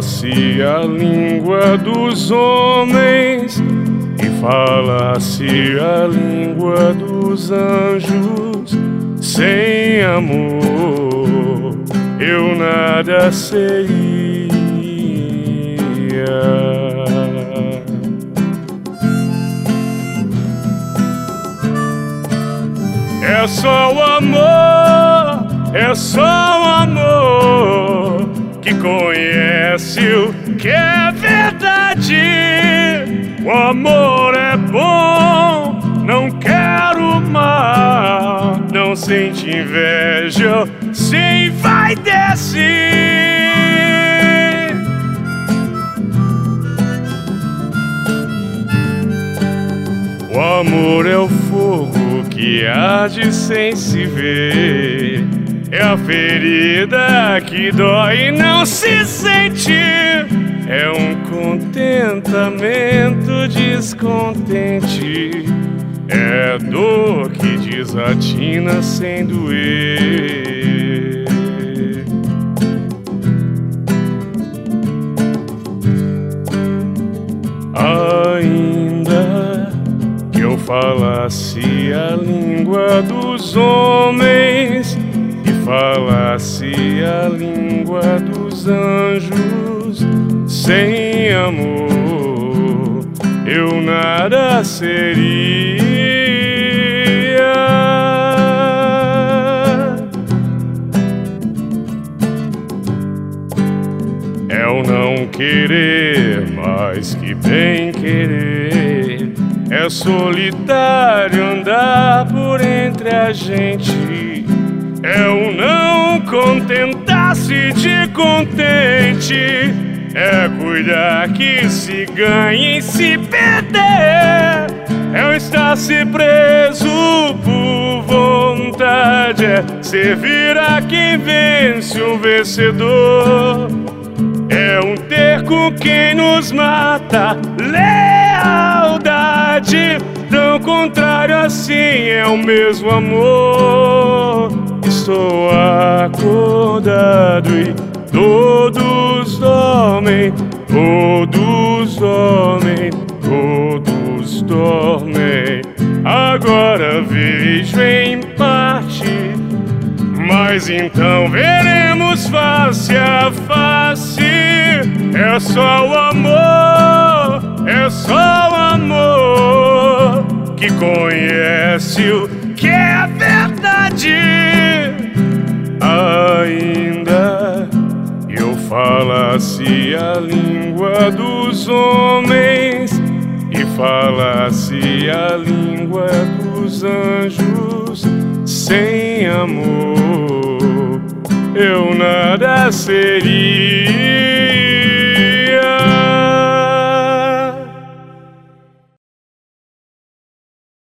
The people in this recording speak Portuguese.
falasse a língua dos homens e falasse a língua dos anjos, sem amor eu nada seria. É só o amor, é só o amor que conhece o que é verdade. O amor é bom, não quero mal, não sente inveja, sim vai descer. O amor é o fogo que arde sem se ver, é a ferida que dói e não se sente, é um contentamento descontente, é dor que desatina sem doer. Ainda que eu falasse a língua dos homens e falasse a língua dos anjos, sem amor eu nada seria. É o não querer mais que bem querer, é solitário andar por entre a gente, é o não contentar-se de contente, é cuidar que se ganha e se perder, é o estar-se preso por vontade, é servir a quem vence um vencedor, é um ter com quem nos mata lealdade, tão contrário assim é o mesmo amor. Estou acordado e todos dormem, todos dormem, todos dormem. Agora vejo em parte, mas então veremos face a face. É só o amor, é só o amor que conhece o que é verdade. Ainda eu falasse a língua dos homens e falasse a língua dos anjos, sem amor eu nada seria.